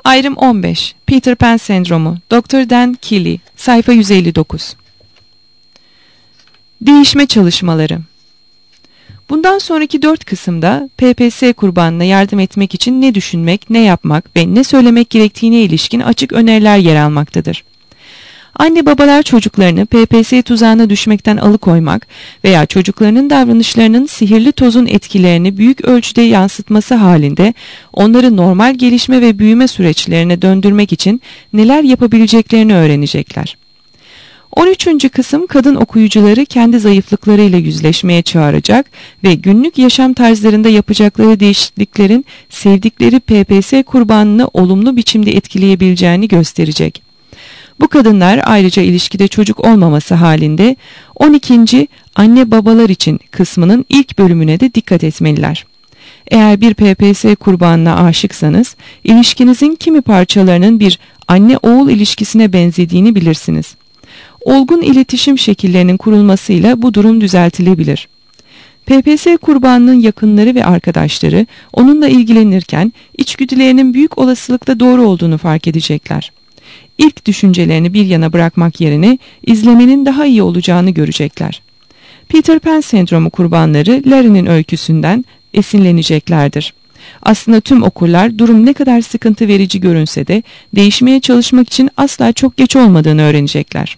Ayrım 15. Peter Pan sendromu. Dr. Dan Keeley. Sayfa 159. Değişme çalışmaları. Bundan sonraki 4 kısımda PPS kurbanına yardım etmek için ne düşünmek, ne yapmak ve ne söylemek gerektiğine ilişkin açık öneriler yer almaktadır. Anne babalar çocuklarını PPS tuzağına düşmekten alıkoymak veya çocuklarının davranışlarının sihirli tozun etkilerini büyük ölçüde yansıtması halinde onları normal gelişme ve büyüme süreçlerine döndürmek için neler yapabileceklerini öğrenecekler. 13. kısım kadın okuyucuları kendi zayıflıklarıyla yüzleşmeye çağıracak ve günlük yaşam tarzlarında yapacakları değişikliklerin sevdikleri PPS kurbanını olumlu biçimde etkileyebileceğini gösterecek. Bu kadınlar ayrıca ilişkide çocuk olmaması halinde 12. anne babalar için kısmının ilk bölümüne de dikkat etmeliler. Eğer bir PPS kurbanına aşıksanız ilişkinizin kimi parçalarının bir anne-oğul ilişkisine benzediğini bilirsiniz. Olgun iletişim şekillerinin kurulmasıyla bu durum düzeltilebilir. PPS kurbanının yakınları ve arkadaşları onunla ilgilenirken içgüdülerinin büyük olasılıkla doğru olduğunu fark edecekler. İlk düşüncelerini bir yana bırakmak yerine izlemenin daha iyi olacağını görecekler. Peter Pan sendromu kurbanları Larry'nin öyküsünden esinleneceklerdir. Aslında tüm okurlar durum ne kadar sıkıntı verici görünse de değişmeye çalışmak için asla çok geç olmadığını öğrenecekler.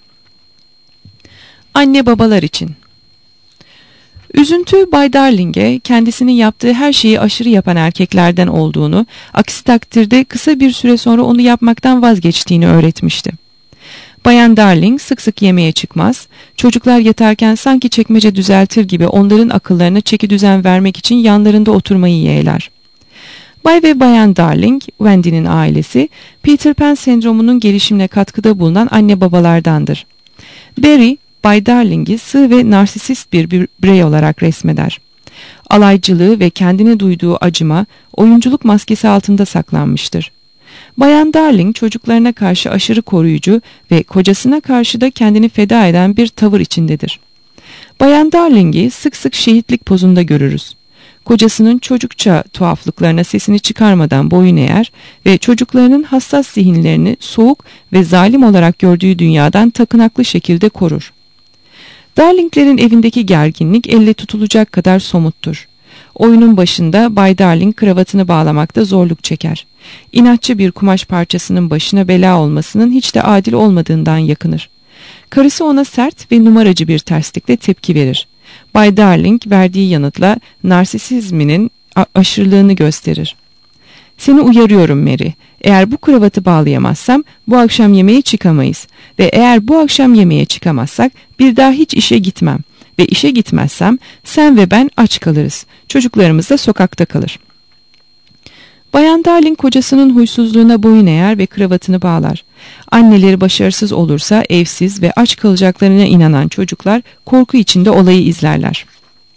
Anne babalar için. Üzüntü Bay Darling'e kendisinin yaptığı her şeyi aşırı yapan erkeklerden olduğunu, aksi takdirde kısa bir süre sonra onu yapmaktan vazgeçtiğini öğretmişti. Bayan Darling sık sık yemeğe çıkmaz, çocuklar yatarken sanki çekmece düzeltir gibi onların akıllarına çekidüzen vermek için yanlarında oturmayı yeğler. Bay ve Bayan Darling, Wendy'nin ailesi, Peter Pan sendromunun gelişimine katkıda bulunan anne babalardandır. Barry, Bay Darling'i sığ ve narsisist bir birey olarak resmeder. Alaycılığı ve kendine duyduğu acıma, oyunculuk maskesi altında saklanmıştır. Bayan Darling çocuklarına karşı aşırı koruyucu ve kocasına karşı da kendini feda eden bir tavır içindedir. Bayan Darling'i sık sık şehitlik pozunda görürüz. Kocasının çocukça tuhaflıklarına sesini çıkarmadan boyun eğer ve çocuklarının hassas zihinlerini soğuk ve zalim olarak gördüğü dünyadan takınaklı şekilde korur. Darling'lerin evindeki gerginlik elle tutulacak kadar somuttur. Oyunun başında Bay Darling kravatını bağlamakta zorluk çeker. İnatçı bir kumaş parçasının başına bela olmasının hiç de adil olmadığından yakınır. Karısı ona sert ve numaracı bir terslikle tepki verir. Bay Darling verdiği yanıtla narsisizminin aşırılığını gösterir. "Seni uyarıyorum Mary. Eğer bu kravatı bağlayamazsam bu akşam yemeğe çıkamayız ve eğer bu akşam yemeğe çıkamazsak bir daha hiç işe gitmem ve işe gitmezsem sen ve ben aç kalırız. Çocuklarımız da sokakta kalır." Bayan Darling kocasının huysuzluğuna boyun eğer ve kravatını bağlar. Anneleri başarısız olursa evsiz ve aç kalacaklarına inanan çocuklar korku içinde olayı izlerler.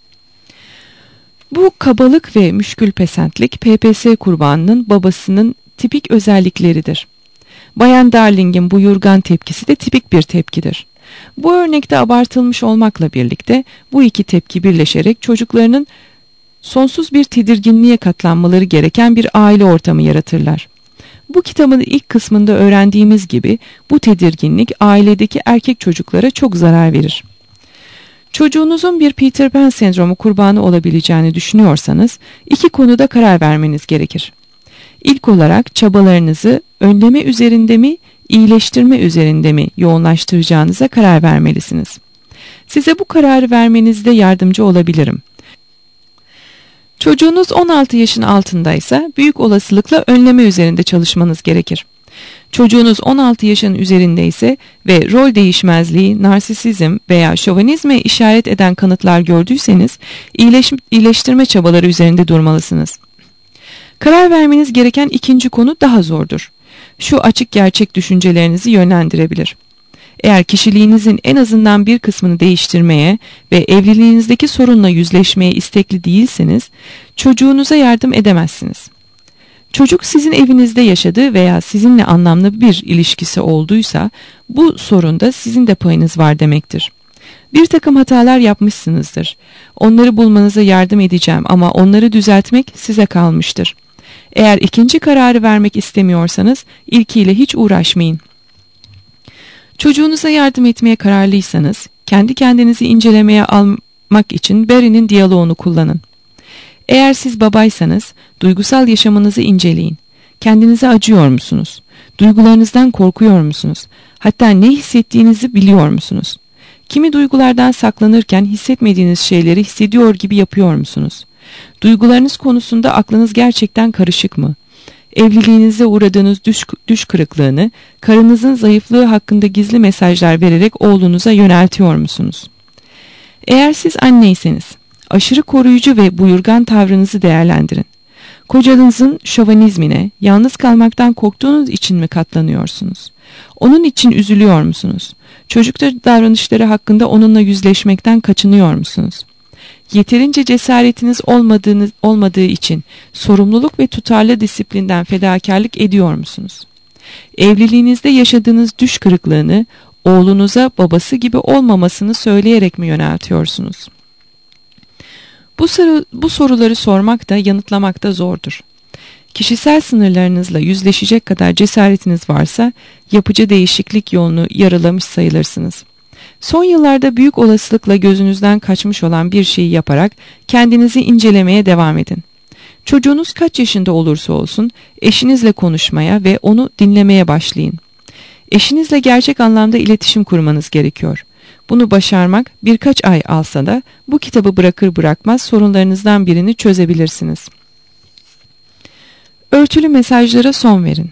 Bu kabalık ve müşkülpesentlik PPS kurbanının babasının tipik özellikleridir. Bayan Darling'in bu yurgan tepkisi de tipik bir tepkidir. Bu örnekte abartılmış olmakla birlikte bu iki tepki birleşerek çocuklarının sonsuz bir tedirginliğe katlanmaları gereken bir aile ortamı yaratırlar. Bu kitabın ilk kısmında öğrendiğimiz gibi bu tedirginlik ailedeki erkek çocuklara çok zarar verir. Çocuğunuzun bir Peter Pan sendromu kurbanı olabileceğini düşünüyorsanız iki konuda karar vermeniz gerekir. İlk olarak çabalarınızı önleme üzerinde mi, iyileştirme üzerinde mi yoğunlaştıracağınıza karar vermelisiniz. Size bu kararı vermenizde yardımcı olabilirim. Çocuğunuz 16 yaşın altındaysa büyük olasılıkla önleme üzerinde çalışmanız gerekir. Çocuğunuz 16 yaşın üzerindeyse ve rol değişmezliği, narsisizm veya şovenizme işaret eden kanıtlar gördüyseniz iyileştirme çabaları üzerinde durmalısınız. Karar vermeniz gereken ikinci konu daha zordur. Şu açık gerçek düşüncelerinizi yönlendirebilir. Eğer kişiliğinizin en azından bir kısmını değiştirmeye ve evliliğinizdeki sorunla yüzleşmeye istekli değilseniz çocuğunuza yardım edemezsiniz. Çocuk sizin evinizde yaşadığı veya sizinle anlamlı bir ilişkisi olduysa bu sorunda sizin de payınız var demektir. Bir takım hatalar yapmışsınızdır. Onları bulmanıza yardım edeceğim ama onları düzeltmek size kalmıştır. Eğer ikinci kararı vermek istemiyorsanız ilkiyle hiç uğraşmayın. Çocuğunuza yardım etmeye kararlıysanız kendi kendinizi incelemeye almak için Barry'nin diyaloğunu kullanın. Eğer siz babaysanız duygusal yaşamınızı inceleyin. Kendinize acıyor musunuz? Duygularınızdan korkuyor musunuz? Hatta ne hissettiğinizi biliyor musunuz? Kimi duygulardan saklanırken hissetmediğiniz şeyleri hissediyor gibi yapıyor musunuz? Duygularınız konusunda aklınız gerçekten karışık mı? Evliliğinizde uğradığınız düş kırıklığını, karınızın zayıflığı hakkında gizli mesajlar vererek oğlunuza yöneltiyor musunuz? Eğer siz anneyseniz, aşırı koruyucu ve buyurgan tavrınızı değerlendirin. Kocanızın şovenizmine, yalnız kalmaktan korktuğunuz için mi katlanıyorsunuz? Onun için üzülüyor musunuz? Çocukça davranışları hakkında onunla yüzleşmekten kaçınıyor musunuz? Yeterince cesaretiniz olmadığı için sorumluluk ve tutarlı disiplinden fedakarlık ediyor musunuz? Evliliğinizde yaşadığınız düş kırıklığını oğlunuza babası gibi olmamasını söyleyerek mi yöneltiyorsunuz? Bu soruları sormak da yanıtlamak da zordur. Kişisel sınırlarınızla yüzleşecek kadar cesaretiniz varsa yapıcı değişiklik yolunu yaralamış sayılırsınız. Son yıllarda büyük olasılıkla gözünüzden kaçmış olan bir şeyi yaparak kendinizi incelemeye devam edin. Çocuğunuz kaç yaşında olursa olsun eşinizle konuşmaya ve onu dinlemeye başlayın. Eşinizle gerçek anlamda iletişim kurmanız gerekiyor. Bunu başarmak birkaç ay alsa da bu kitabı bırakır bırakmaz sorunlarınızdan birini çözebilirsiniz. Örtülü mesajlara son verin.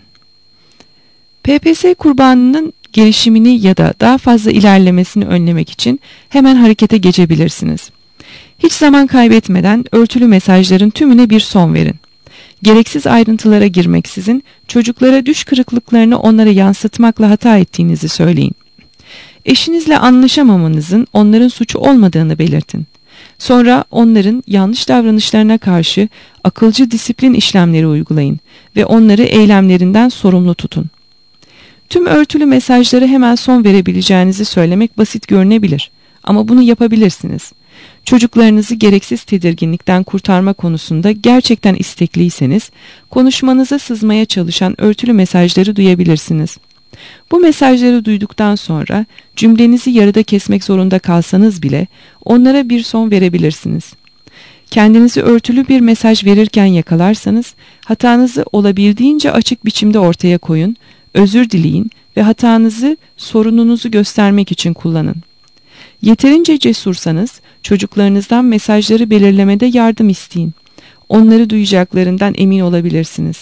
PPS kurbanının gelişimini ya da daha fazla ilerlemesini önlemek için hemen harekete geçebilirsiniz. Hiç zaman kaybetmeden örtülü mesajların tümüne bir son verin. Gereksiz ayrıntılara girmeksizin çocuklara düş kırıklıklarını onlara yansıtmakla hata ettiğinizi söyleyin. Eşinizle anlaşamamanızın onların suçu olmadığını belirtin. Sonra onların yanlış davranışlarına karşı akılcı disiplin işlemleri uygulayın ve onları eylemlerinden sorumlu tutun. Tüm örtülü mesajları hemen son verebileceğinizi söylemek basit görünebilir ama bunu yapabilirsiniz. Çocuklarınızı gereksiz tedirginlikten kurtarma konusunda gerçekten istekliyseniz konuşmanıza sızmaya çalışan örtülü mesajları duyabilirsiniz. Bu mesajları duyduktan sonra cümlenizi yarıda kesmek zorunda kalsanız bile onlara bir son verebilirsiniz. Kendinizi örtülü bir mesaj verirken yakalarsanız hatanızı olabildiğince açık biçimde ortaya koyun, özür dileyin ve hatanızı, sorununuzu göstermek için kullanın. Yeterince cesursanız çocuklarınızdan mesajları belirlemede yardım isteyin. Onları duyacaklarından emin olabilirsiniz.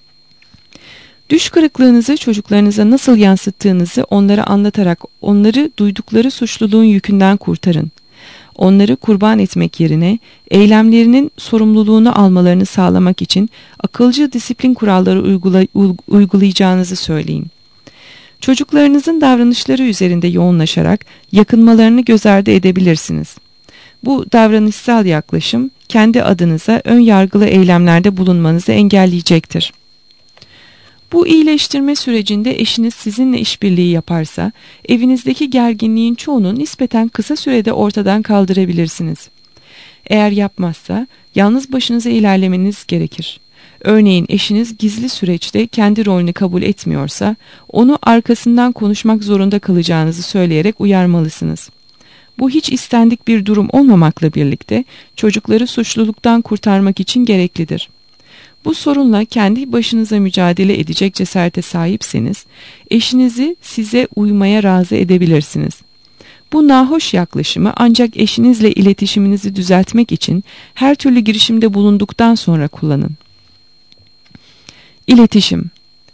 Düş kırıklığınızı çocuklarınıza nasıl yansıttığınızı onlara anlatarak onları duydukları suçluluğun yükünden kurtarın. Onları kurban etmek yerine eylemlerinin sorumluluğunu almalarını sağlamak için akılcı disiplin kuralları uygulayacağınızı söyleyin. Çocuklarınızın davranışları üzerinde yoğunlaşarak yakınmalarını göz ardı edebilirsiniz. Bu davranışsal yaklaşım kendi adınıza ön yargılı eylemlerde bulunmanızı engelleyecektir. Bu iyileştirme sürecinde eşiniz sizinle işbirliği yaparsa evinizdeki gerginliğin çoğunu nispeten kısa sürede ortadan kaldırabilirsiniz. Eğer yapmazsa yalnız başınıza ilerlemeniz gerekir. Örneğin eşiniz gizli süreçte kendi rolünü kabul etmiyorsa onu arkasından konuşmak zorunda kalacağınızı söyleyerek uyarmalısınız. Bu hiç istendik bir durum olmamakla birlikte çocukları suçluluktan kurtarmak için gereklidir. Bu sorunla kendi başınıza mücadele edecek cesarete sahipseniz eşinizi size uymaya razı edebilirsiniz. Bu nahoş yaklaşımı ancak eşinizle iletişiminizi düzeltmek için her türlü girişimde bulunduktan sonra kullanın. İletişim.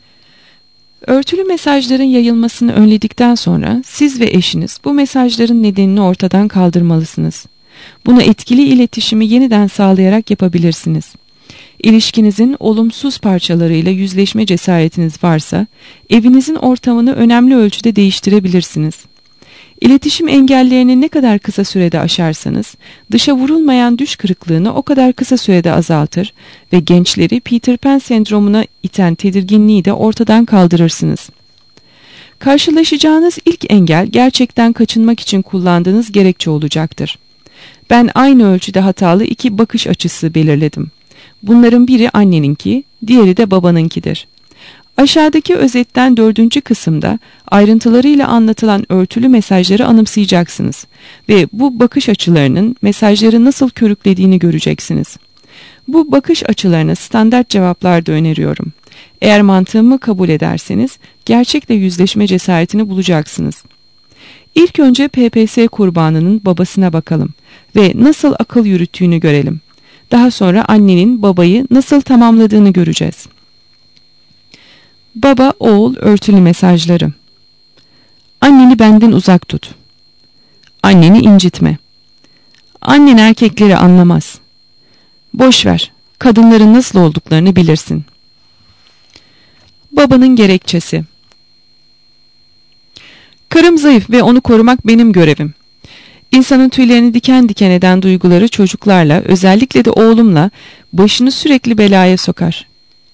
Örtülü mesajların yayılmasını önledikten sonra siz ve eşiniz bu mesajların nedenini ortadan kaldırmalısınız. Bunu etkili iletişimi yeniden sağlayarak yapabilirsiniz. İlişkinizin olumsuz parçalarıyla yüzleşme cesaretiniz varsa evinizin ortamını önemli ölçüde değiştirebilirsiniz. İletişim engellerini ne kadar kısa sürede aşarsanız dışa vurulmayan düş kırıklığını o kadar kısa sürede azaltır ve gençleri Peter Pan sendromuna iten tedirginliği de ortadan kaldırırsınız. Karşılaşacağınız ilk engel gerçekten kaçınmak için kullandığınız gerekçe olacaktır. Ben aynı ölçüde hatalı iki bakış açısı belirledim. Bunların biri anneninki, diğeri de babanınkidir. Aşağıdaki özetten 4. kısımda ayrıntılarıyla anlatılan örtülü mesajları anımsayacaksınız ve bu bakış açılarının mesajları nasıl körüklediğini göreceksiniz. Bu bakış açılarına standart cevaplar da öneriyorum. Eğer mantığımı kabul ederseniz gerçekle yüzleşme cesaretini bulacaksınız. İlk önce PPS kurbanının babasına bakalım ve nasıl akıl yürüttüğünü görelim. Daha sonra annenin babayı nasıl tamamladığını göreceğiz. Baba oğul örtülü mesajları. Anneni benden uzak tut. Anneni incitme. Annen erkekleri anlamaz. Boş ver, kadınların nasıl olduklarını bilirsin. Babanın gerekçesi. Karım zayıf ve onu korumak benim görevim. İnsanın tüylerini diken diken eden duyguları çocuklarla, özellikle de oğlumla başını sürekli belaya sokar.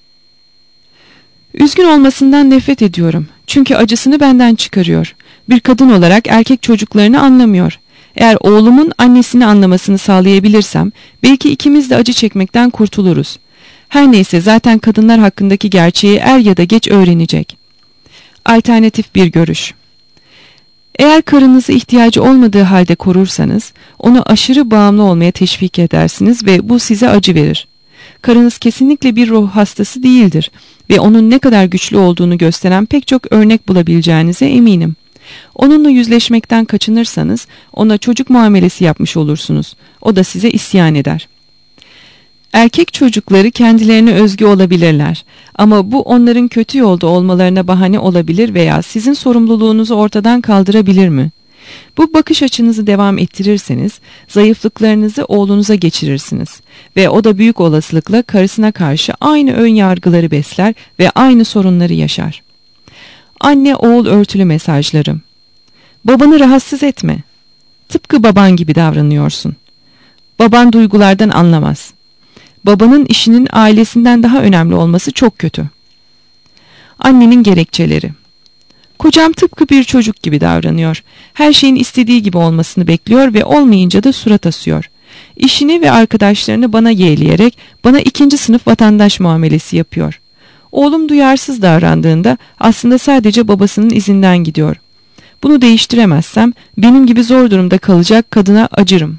Üzgün olmasından nefret ediyorum. Çünkü acısını benden çıkarıyor. Bir kadın olarak erkek çocuklarını anlamıyor. Eğer oğlumun annesini anlamasını sağlayabilirsem belki ikimiz de acı çekmekten kurtuluruz. Her neyse zaten kadınlar hakkındaki gerçeği er ya da geç öğrenecek. Alternatif bir görüş. Eğer karınızı ihtiyacı olmadığı halde korursanız onu aşırı bağımlı olmaya teşvik edersiniz ve bu size acı verir. Karınız kesinlikle bir ruh hastası değildir ve onun ne kadar güçlü olduğunu gösteren pek çok örnek bulabileceğinize eminim. Onunla yüzleşmekten kaçınırsanız ona çocuk muamelesi yapmış olursunuz. O da size isyan eder. Erkek çocukları kendilerine özgü olabilirler ama bu onların kötü yolda olmalarına bahane olabilir veya sizin sorumluluğunuzu ortadan kaldırabilir mi? Bu bakış açınızı devam ettirirseniz zayıflıklarınızı oğlunuza geçirirsiniz ve o da büyük olasılıkla karısına karşı aynı ön yargıları besler ve aynı sorunları yaşar. Anne oğul örtülü mesajları. Babanı rahatsız etme. Tıpkı baban gibi davranıyorsun. Baban duygulardan anlamaz. Babanın işinin ailesinden daha önemli olması çok kötü. Annenin gerekçeleri. Kocam tıpkı bir çocuk gibi davranıyor. Her şeyin istediği gibi olmasını bekliyor ve olmayınca da surat asıyor. İşini ve arkadaşlarını bana yeğleyerek bana ikinci sınıf vatandaş muamelesi yapıyor. Oğlum duyarsız davrandığında aslında sadece babasının izinden gidiyor. Bunu değiştiremezsem benim gibi zor durumda kalacak kadına acırım.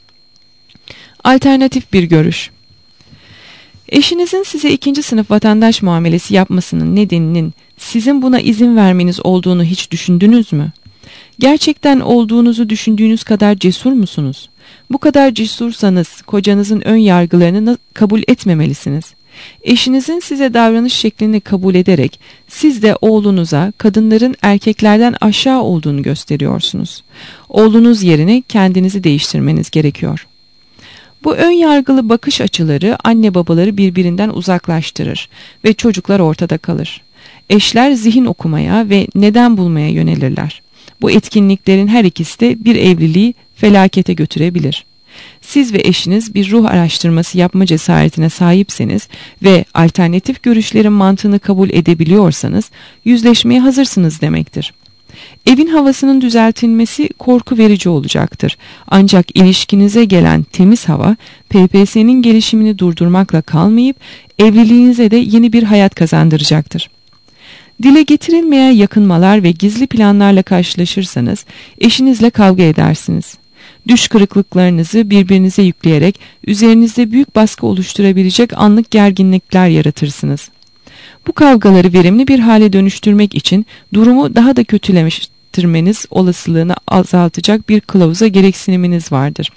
Alternatif bir görüş. Eşinizin size ikinci sınıf vatandaş muamelesi yapmasının nedeninin sizin buna izin vermeniz olduğunu hiç düşündünüz mü? Gerçekten olduğunuzu düşündüğünüz kadar cesur musunuz? Bu kadar cesursanız kocanızın ön yargılarını kabul etmemelisiniz. Eşinizin size davranış şeklini kabul ederek siz de oğlunuza kadınların erkeklerden aşağı olduğunu gösteriyorsunuz. Oğlunuz yerine kendinizi değiştirmeniz gerekiyor. Bu ön yargılı bakış açıları anne babaları birbirinden uzaklaştırır ve çocuklar ortada kalır. Eşler zihin okumaya ve neden bulmaya yönelirler. Bu etkinliklerin her ikisi de bir evliliği felakete götürebilir. Siz ve eşiniz bir ruh araştırması yapma cesaretine sahipseniz ve alternatif görüşlerin mantığını kabul edebiliyorsanız yüzleşmeye hazırsınız demektir. Evin havasının düzeltilmesi korku verici olacaktır. Ancak ilişkinize gelen temiz hava PPS'nin gelişimini durdurmakla kalmayıp evliliğinize de yeni bir hayat kazandıracaktır. Dile getirilmeyen yakınmalar ve gizli planlarla karşılaşırsanız eşinizle kavga edersiniz. Düş kırıklıklarınızı birbirinize yükleyerek üzerinizde büyük baskı oluşturabilecek anlık gerginlikler yaratırsınız. Bu kavgaları verimli bir hale dönüştürmek için durumu daha da kötüleştirmeniz olasılığını azaltacak bir kılavuza gereksiniminiz vardır.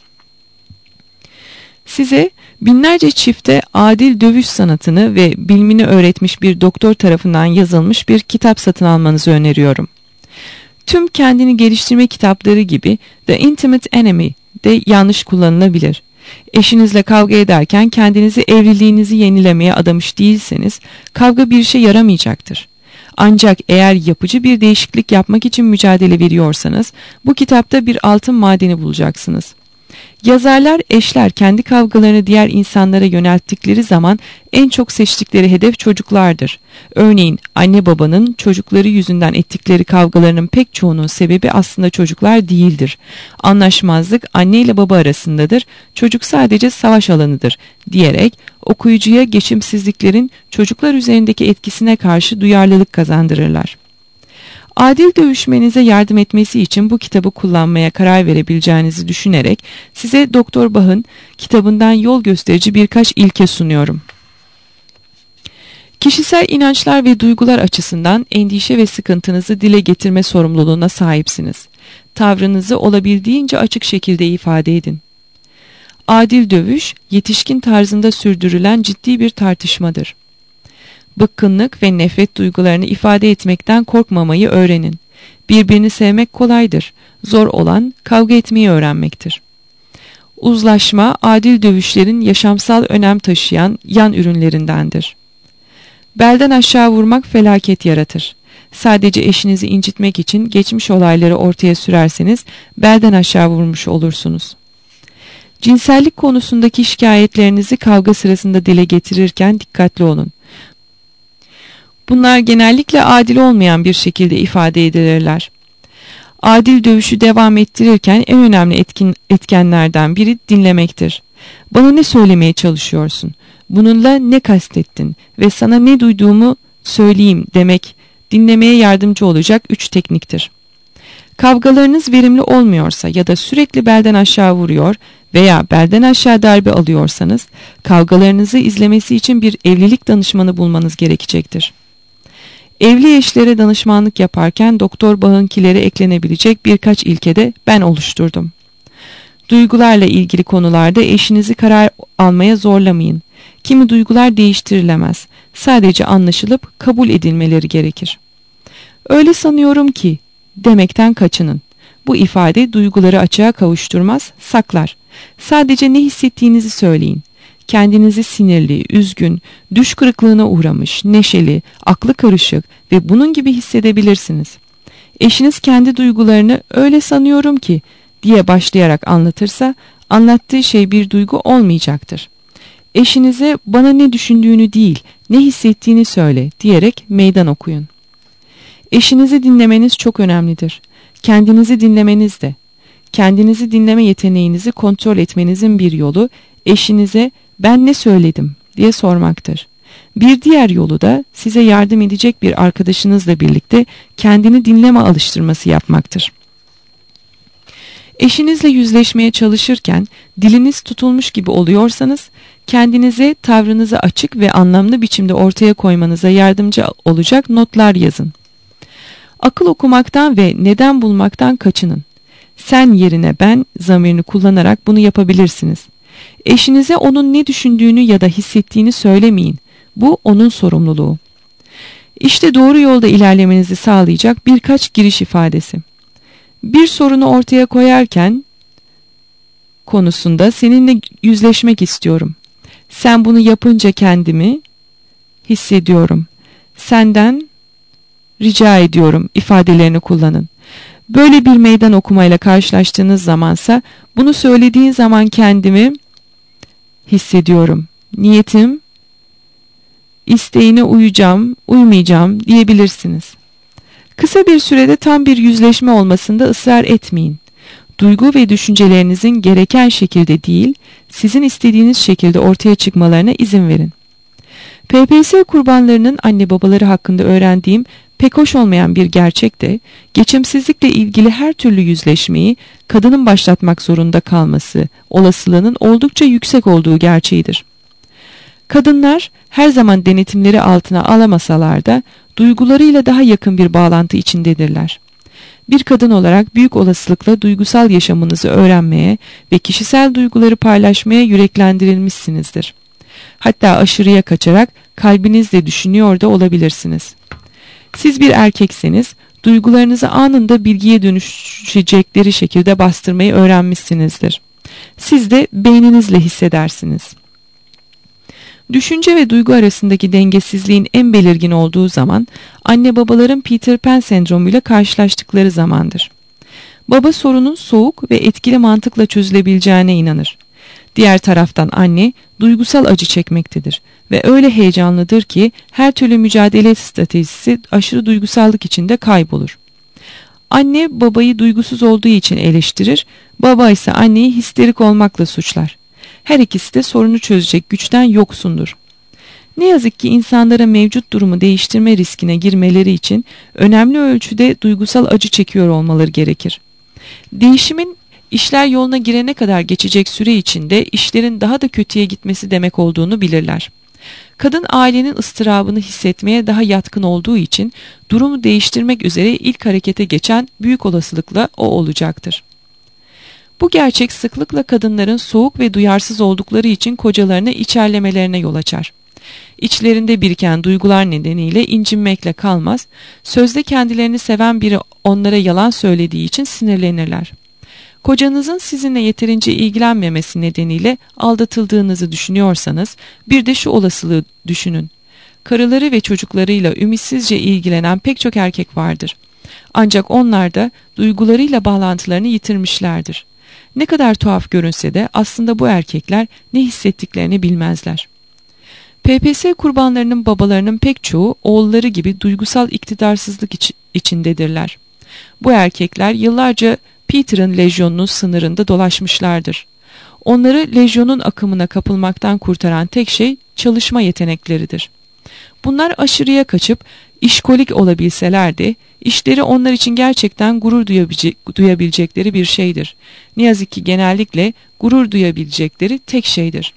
Size binlerce çifte adil dövüş sanatını ve bilimini öğretmiş bir doktor tarafından yazılmış bir kitap satın almanızı öneriyorum. Tüm kendini geliştirme kitapları gibi The Intimate Enemy de yanlış kullanılabilir. Eşinizle kavga ederken kendinizi evliliğinizi yenilemeye adamış değilseniz kavga bir işe yaramayacaktır. Ancak eğer yapıcı bir değişiklik yapmak için mücadele veriyorsanız bu kitapta bir altın madeni bulacaksınız. Yazarlar eşler kendi kavgalarını diğer insanlara yönelttikleri zaman en çok seçtikleri hedef çocuklardır. Örneğin anne babanın çocukları yüzünden ettikleri kavgalarının pek çoğunun sebebi aslında çocuklar değildir. Anlaşmazlık anne ile baba arasındadır, çocuk sadece savaş alanıdır diyerek okuyucuya geçimsizliklerin çocuklar üzerindeki etkisine karşı duyarlılık kazandırırlar. Adil dövüşmenize yardım etmesi için bu kitabı kullanmaya karar verebileceğinizi düşünerek size Doktor Bach'ın kitabından yol gösterici birkaç ilke sunuyorum. Kişisel inançlar ve duygular açısından endişe ve sıkıntınızı dile getirme sorumluluğuna sahipsiniz. Tavrınızı olabildiğince açık şekilde ifade edin. Adil dövüş, yetişkin tarzında sürdürülen ciddi bir tartışmadır. Bıkkınlık ve nefret duygularını ifade etmekten korkmamayı öğrenin. Birbirini sevmek kolaydır. Zor olan kavga etmeyi öğrenmektir. Uzlaşma, adil dövüşlerin yaşamsal önem taşıyan yan ürünlerindendir. Belden aşağı vurmak felaket yaratır. Sadece eşinizi incitmek için geçmiş olayları ortaya sürerseniz belden aşağı vurmuş olursunuz. Cinsellik konusundaki şikayetlerinizi kavga sırasında dile getirirken dikkatli olun. Bunlar genellikle adil olmayan bir şekilde ifade edilirler. Adil dövüşü devam ettirirken en önemli etkenlerden biri dinlemektir. Bana ne söylemeye çalışıyorsun? Bununla ne kastettin? Ve sana ne duyduğumu söyleyeyim demek, dinlemeye yardımcı olacak 3 tekniktir. Kavgalarınız verimli olmuyorsa ya da sürekli belden aşağı vuruyor veya belden aşağı darbe alıyorsanız, kavgalarınızı izlemesi için bir evlilik danışmanı bulmanız gerekecektir. Evli eşlere danışmanlık yaparken Doktor Bach'ınkilere eklenebilecek birkaç ilke de ben oluşturdum. Duygularla ilgili konularda eşinizi karar almaya zorlamayın. Kimi duygular değiştirilemez. Sadece anlaşılıp kabul edilmeleri gerekir. Öyle sanıyorum ki demekten kaçının. Bu ifade duyguları açığa kavuşturmaz, saklar. Sadece ne hissettiğinizi söyleyin. Kendinizi sinirli, üzgün, düş kırıklığına uğramış, neşeli, aklı karışık ve bunun gibi hissedebilirsiniz. Eşiniz kendi duygularını öyle sanıyorum ki diye başlayarak anlatırsa, anlattığı şey bir duygu olmayacaktır. Eşinize bana ne düşündüğünü değil, ne hissettiğini söyle diyerek meydan okuyun. Eşinizi dinlemeniz çok önemlidir. Kendinizi dinlemeniz de. Kendinizi dinleme yeteneğinizi kontrol etmenizin bir yolu, eşinize ben ne söyledim diye sormaktır. Bir diğer yolu da size yardım edecek bir arkadaşınızla birlikte kendini dinleme alıştırması yapmaktır. Eşinizle yüzleşmeye çalışırken diliniz tutulmuş gibi oluyorsanız, kendinize tavrınızı açık ve anlamlı biçimde ortaya koymanıza yardımcı olacak notlar yazın. Akıl okumaktan ve neden bulmaktan kaçının. Sen yerine ben zamirini kullanarak bunu yapabilirsiniz. Eşinize onun ne düşündüğünü ya da hissettiğini söylemeyin. Bu onun sorumluluğu. İşte doğru yolda ilerlemenizi sağlayacak birkaç giriş ifadesi. Bir sorunu ortaya koyarken konusunda seninle yüzleşmek istiyorum. Sen bunu yapınca kendimi hissediyorum. Senden rica ediyorum ifadelerini kullanın. Böyle bir meydan okumayla karşılaştığınız zamansa bunu söylediğin zaman kendimi hissediyorum. Niyetim, isteğine uyacağım, uymayacağım diyebilirsiniz. Kısa bir sürede tam bir yüzleşme olmasında ısrar etmeyin. Duygu ve düşüncelerinizin gereken şekilde değil, sizin istediğiniz şekilde ortaya çıkmalarına izin verin. PPS kurbanlarının anne babaları hakkında öğrendiğim pek hoş olmayan bir gerçek de, geçimsizlikle ilgili her türlü yüzleşmeyi kadının başlatmak zorunda kalması olasılığının oldukça yüksek olduğu gerçeğidir. Kadınlar her zaman denetimleri altına alamasalar da duygularıyla daha yakın bir bağlantı içindedirler. Bir kadın olarak büyük olasılıkla duygusal yaşamınızı öğrenmeye ve kişisel duyguları paylaşmaya yüreklendirilmişsinizdir. Hatta aşırıya kaçarak kalbinizle düşünüyor da olabilirsiniz. Siz bir erkekseniz duygularınızı anında bilgiye dönüşecekleri şekilde bastırmayı öğrenmişsinizdir. Siz de beyninizle hissedersiniz. Düşünce ve duygu arasındaki dengesizliğin en belirgin olduğu zaman anne babaların Peter Pan sendromuyla karşılaştıkları zamandır. Baba sorunun soğuk ve etkili mantıkla çözülebileceğine inanır. Diğer taraftan anne duygusal acı çekmektedir ve öyle heyecanlıdır ki her türlü mücadele stratejisi aşırı duygusallık içinde kaybolur. Anne babayı duygusuz olduğu için eleştirir, baba ise anneyi histerik olmakla suçlar. Her ikisi de sorunu çözecek güçten yoksundur. Ne yazık ki insanlara mevcut durumu değiştirme riskine girmeleri için önemli ölçüde duygusal acı çekiyor olmaları gerekir. Değişimin işler yoluna girene kadar geçecek süre içinde işlerin daha da kötüye gitmesi demek olduğunu bilirler. Kadın ailenin ıstırabını hissetmeye daha yatkın olduğu için durumu değiştirmek üzere ilk harekete geçen büyük olasılıkla o olacaktır. Bu gerçek sıklıkla kadınların soğuk ve duyarsız oldukları için kocalarını içerlemelerine yol açar. İçlerinde biriken duygular nedeniyle incinmekle kalmaz, sözde kendilerini seven biri onlara yalan söylediği için sinirlenirler. Kocanızın sizinle yeterince ilgilenmemesi nedeniyle aldatıldığınızı düşünüyorsanız bir de şu olasılığı düşünün. Karıları ve çocuklarıyla ümitsizce ilgilenen pek çok erkek vardır. Ancak onlar da duygularıyla bağlantılarını yitirmişlerdir. Ne kadar tuhaf görünse de aslında bu erkekler ne hissettiklerini bilmezler. PPS kurbanlarının babalarının pek çoğu oğulları gibi duygusal iktidarsızlık içindedirler. Bu erkekler yıllarca Peter'ın lejyonunun sınırında dolaşmışlardır. Onları lejyonun akımına kapılmaktan kurtaran tek şey çalışma yetenekleridir. Bunlar aşırıya kaçıp işkolik olabilselerdi, işleri onlar için gerçekten gurur duyabilecekleri bir şeydir. Ne yazık ki genellikle gurur duyabilecekleri tek şeydir.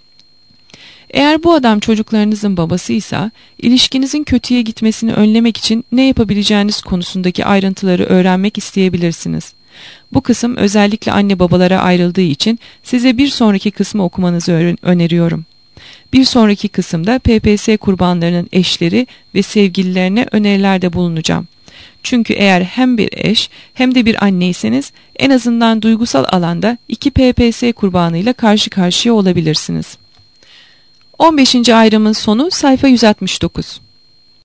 Eğer bu adam çocuklarınızın babasıysa, ilişkinizin kötüye gitmesini önlemek için ne yapabileceğiniz konusundaki ayrıntıları öğrenmek isteyebilirsiniz. Bu kısım özellikle anne babalara ayrıldığı için size bir sonraki kısmı okumanızı öneriyorum. Bir sonraki kısımda PPS kurbanlarının eşleri ve sevgililerine önerilerde bulunacağım. Çünkü eğer hem bir eş hem de bir anneyseniz en azından duygusal alanda iki PPS kurbanıyla karşı karşıya olabilirsiniz. 15. ayrımın sonu sayfa 169.